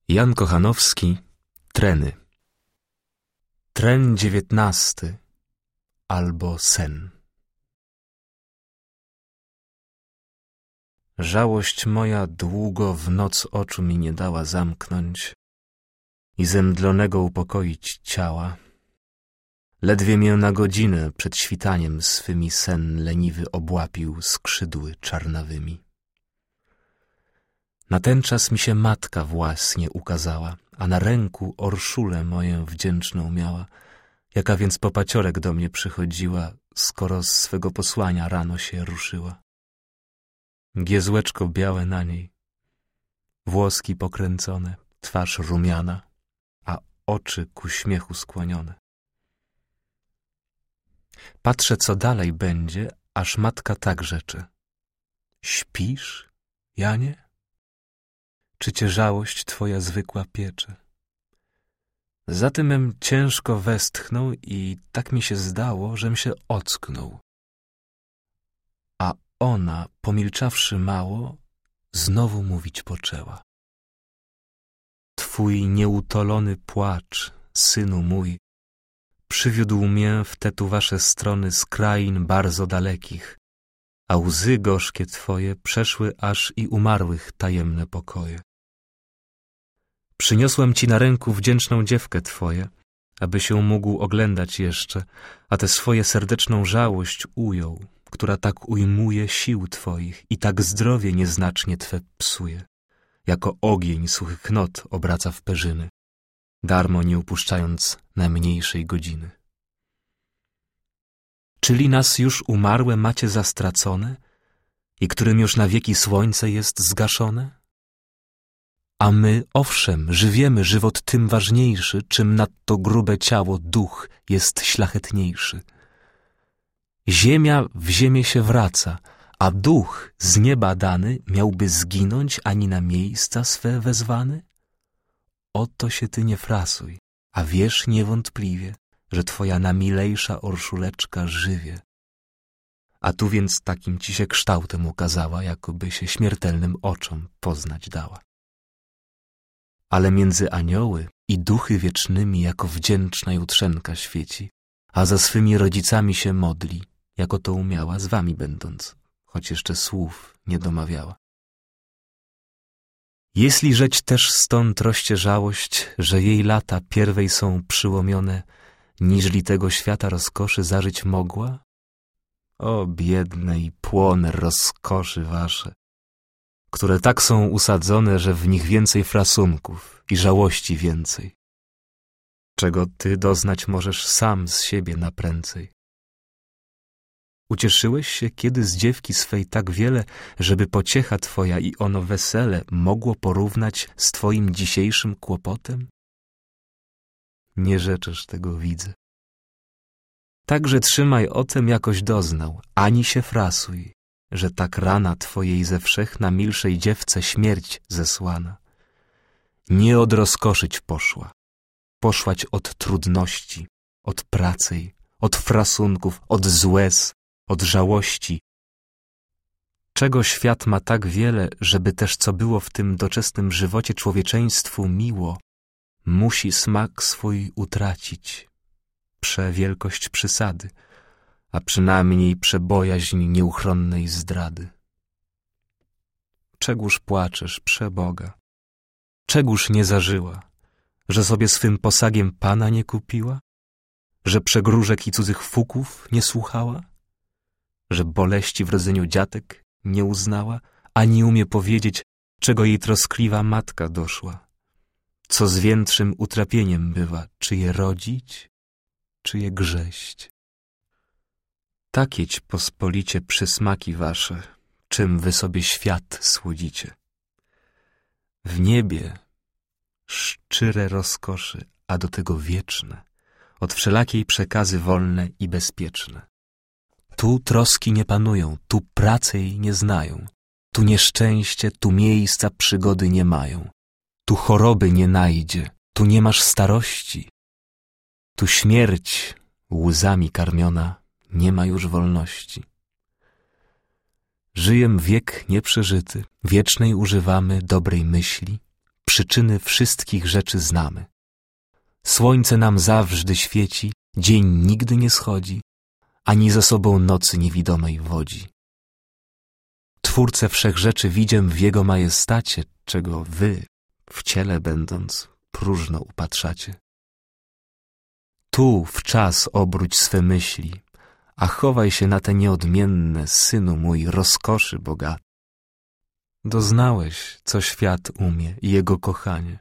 Jan Kochanowski, Treny. Tren 19 albo sen. Żałość moja długo w noc oczu mi nie dała zamknąć i zemdlonego upokoić ciała. Ledwie mię na godzinę przed świtaniem swymi sen leniwy obłapił skrzydły czarnawymi. Natenczas mi się matka własnie ukazała, a na ręku orszulę moję wdzięczną miała, jaka więc po paciorek do mnie przychodziła, skoro z swego posłania rano się ruszyła. Giezłeczko białe na niej, włoski pokręcone, twarz rumiana, a oczy ku śmiechu skłonione. Patrzę, co dalej będzie, aż matka tak rzecze: śpisz, Janie? Czy cię żałość twoja zwykła piecze? Zatymem ciężko westchnął i tak mi się zdało, żem się ocknął. A ona, pomilczawszy mało, znowu mówić poczęła. Twój nieutolony płacz, synu mój, przywiódł mię w te tu wasze strony z krain bardzo dalekich, a łzy gorzkie twoje przeszły aż i umarłych tajemne pokoje. Przyniosłem ci na ręku wdzięczną dziewkę twoje, aby się mógł oglądać jeszcze, a tę swoje serdeczną żałość ujął, która tak ujmuje sił twoich i tak zdrowie nieznacznie twe psuje, jako ogień suchych knot obraca w perzyny, darmo nie upuszczając najmniejszej godziny. Czyli nas już umarłe macie za stracone i którym już na wieki słońce jest zgaszone? A my, owszem, żywiemy żywot tym ważniejszy, czym nadto grube ciało duch jest szlachetniejszy. Ziemia w ziemię się wraca, a duch z nieba dany miałby zginąć ani na miejsca swe wezwany? Oto się ty nie frasuj, a wiesz niewątpliwie, że twoja namilejsza orszuleczka żywie. A tu więc takim ci się kształtem ukazała, jakoby się śmiertelnym oczom poznać dała. Ale między anioły i duchy wiecznymi jako wdzięczna jutrzenka świeci, a za swymi rodzicami się modli, jako to umiała z wami będąc, choć jeszcze słów nie domawiała. Jeśli rzeć też stąd roście żałość, że jej lata pierwej są przyłomione, niżli tego świata rozkoszy zażyć mogła? O biedne i płone rozkoszy wasze, które tak są usadzone, że w nich więcej frasunków i żałości więcej, czego ty doznać możesz sam z siebie naprędzej. Ucieszyłeś się kiedy z dziewki swej tak wiele, żeby pociecha twoja i ono wesele mogło porównać z twoim dzisiejszym kłopotem? Nie rzeczesz tego, widzę. Także trzymaj o tem jakoś doznał, ani się frasuj, że tak rana twojej ze wszech na milszej dziewce śmierć zesłana. Nie odrozkoszyć poszła, poszłać od trudności, od pracy, od frasunków, od złez, od żałości. Czego świat ma tak wiele, żeby też co było w tym doczesnym żywocie człowieczeństwu miło, musi smak swój utracić, przewielkość przysady, a przynajmniej przebojaźń nieuchronnej zdrady. Czegóż płaczesz, przeboga? Czegóż nie zażyła, że sobie swym posagiem Pana nie kupiła? Że przegróżek i cudzych fuków nie słuchała? Że boleści w rodzeniu dziatek nie uznała, ani umie powiedzieć, czego jej troskliwa matka doszła? Co z większym utrapieniem bywa, czy je rodzić, czy je grześć? Takieć pospolicie przysmaki wasze, czym wy sobie świat słodzicie. W niebie szczere rozkoszy, a do tego wieczne, od wszelakiej przekazy wolne i bezpieczne. Tu troski nie panują, tu pracy jej nie znają, tu nieszczęście, tu miejsca przygody nie mają, tu choroby nie najdzie, tu nie masz starości, tu śmierć łzami karmiona nie ma już wolności. Żyjem wiek nieprzeżyty, wiecznej używamy dobrej myśli, przyczyny wszystkich rzeczy znamy. Słońce nam zawsze świeci, dzień nigdy nie schodzi, ani za sobą nocy niewidomej wodzi. Twórcę wszechrzeczy widziem w Jego majestacie, czego wy, w ciele będąc, próżno upatrzacie. Tu w czas obróć swe myśli, a chowaj się na te nieodmienne, Synu mój, rozkoszy bogaty. Doznałeś, co świat umie i jego kochanie.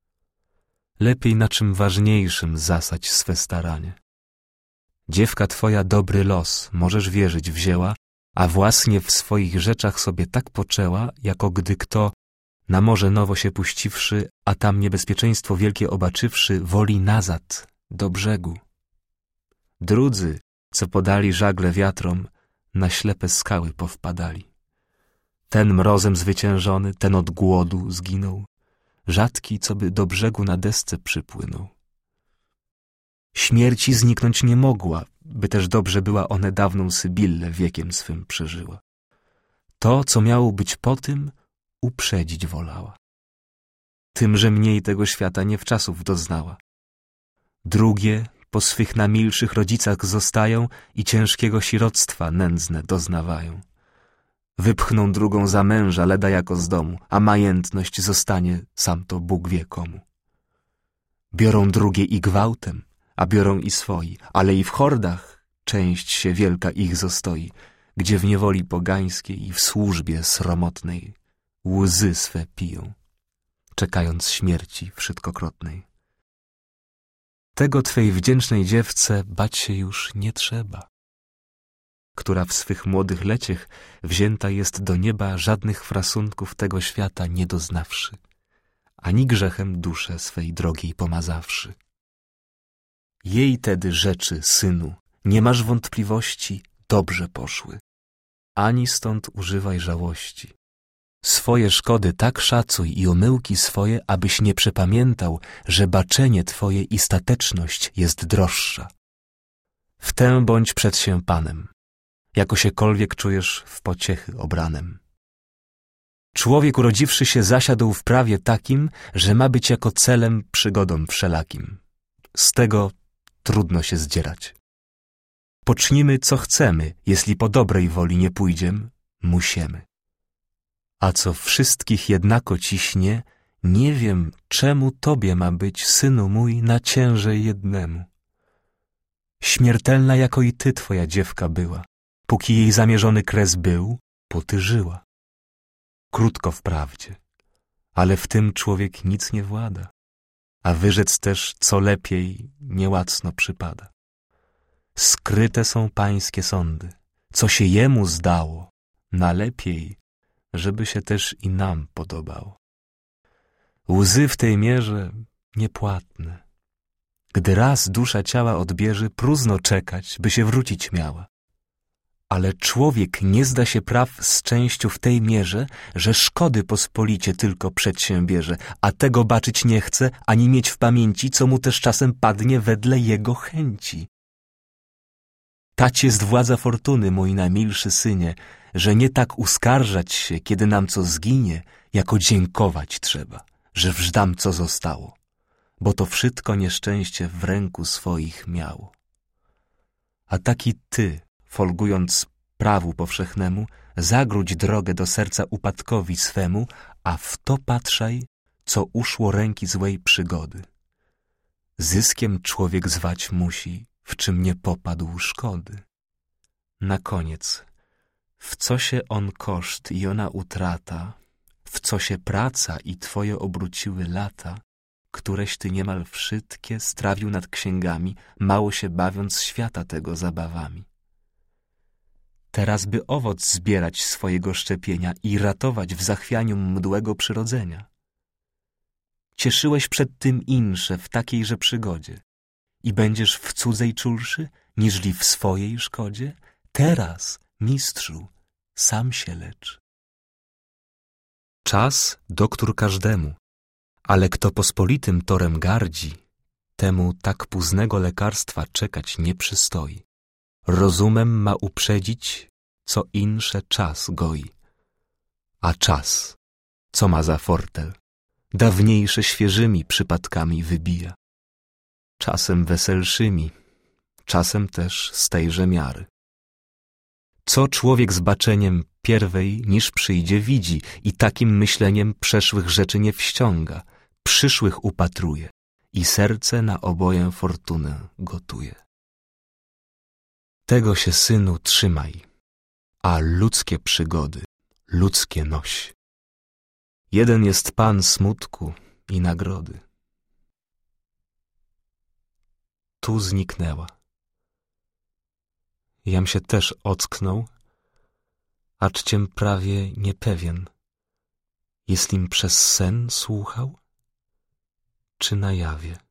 Lepiej na czym ważniejszym zasadź swe staranie. Dziewka twoja dobry los, możesz wierzyć, wzięła, a własnie w swoich rzeczach sobie tak poczęła, jako gdy kto, na morze nowo się puściwszy, a tam niebezpieczeństwo wielkie obaczywszy, woli nazad, do brzegu. Drudzy, co podali żagle wiatrom, na ślepe skały powpadali. Ten mrozem zwyciężony, ten od głodu zginął, rzadki, co by do brzegu na desce przypłynął. Śmierci zniknąć nie mogła, by też dobrze była one dawną Sybillę wiekiem swym przeżyła. To, co miało być po tym, uprzedzić wolała. Tymże mniej tego świata niewczasów doznała. Drugie po swych namilszych rodzicach zostają i ciężkiego siroctwa nędzne doznawają. Wypchną drugą za męża, leda jako z domu, a majętność zostanie sam to Bóg wie komu. Biorą drugie i gwałtem, a biorą i swoi, ale i w hordach część się wielka ich zostawi, gdzie w niewoli pogańskiej i w służbie sromotnej łzy swe piją, czekając śmierci wszystkokrotnej. Tego twej wdzięcznej dziewce bać się już nie trzeba, która w swych młodych leciech wzięta jest do nieba, żadnych frasunków tego świata nie doznawszy, ani grzechem duszę swej drogiej pomazawszy. Jej tedy rzeczy, synu, nie masz wątpliwości, dobrze poszły, ani stąd używaj żałości. Swoje szkody tak szacuj i omyłki swoje, abyś nie przepamiętał, że baczenie twoje i stateczność jest droższa. W tę bądź przed się Panem, jako siekolwiek czujesz w pociechy obranem. Człowiek urodziwszy się zasiadł w prawie takim, że ma być jako celem przygodą wszelakim. Z tego trudno się zdzierać. Pocznijmy co chcemy, jeśli po dobrej woli nie pójdziem, musimy. A co wszystkich jednako ciśnie, nie wiem, czemu tobie ma być, synu mój, na ciężej jednemu. Śmiertelna jako i ty twoja dziewka była, póki jej zamierzony kres był, póty żyła. Krótko wprawdzie, ale w tym człowiek nic nie włada, a wyrzec też, co lepiej, niełacno przypada. Skryte są pańskie sądy, co się jemu zdało, na lepiej, żeby się też i nam podobało. Łzy w tej mierze niepłatne. Gdy raz dusza ciała odbierze, próżno czekać, by się wrócić miała. Ale człowiek nie zda się praw z częścią w tej mierze, że szkody pospolicie tylko przedsiębierze, a tego baczyć nie chce, ani mieć w pamięci, co mu też czasem padnie wedle jego chęci. Tać jest władza fortuny, mój najmilszy synie, że nie tak uskarżać się, kiedy nam co zginie, jako dziękować trzeba, że wżdam co zostało, bo to wszystko nieszczęście w ręku swoich miało. A taki ty, folgując prawu powszechnemu, zagródź drogę do serca upadkowi swemu, a w to patrzaj, co uszło ręki złej przygody. Zyskiem człowiek zwać musi, w czym nie popadł szkody. Na koniec, w co się on koszt i ona utrata, w co się praca i twoje obróciły lata, któreś ty niemal wszystkie strawił nad księgami, mało się bawiąc świata tego zabawami. Teraz by owoc zbierać swojego szczepienia i ratować w zachwianiu mdłego przyrodzenia. Cieszyłeś przed tym insze w takiejże przygodzie i będziesz w cudzej czulszy, niżli w swojej szkodzie? Teraz, mistrzu, sam się lecz. Czas doktór każdemu, ale kto pospolitym torem gardzi, temu tak późnego lekarstwa czekać nie przystoi. Rozumem ma uprzedzić, co insze czas goi. A czas, co ma za fortel? dawniejsze świeżymi przypadkami wybija. Czasem weselszymi, czasem też z tejże miary. Co człowiek z baczeniem pierwej niż przyjdzie widzi i takim myśleniem przeszłych rzeczy nie wściąga, przyszłych upatruje i serce na oboję fortunę gotuje. Tego się, synu, trzymaj, a ludzkie przygody, ludzkie noś. Jeden jest Pan smutku i nagrody. Tu zniknęła. Jam się też ocknął, aczciem prawie niepewien, jestlim przez sen słuchał, czy na jawie.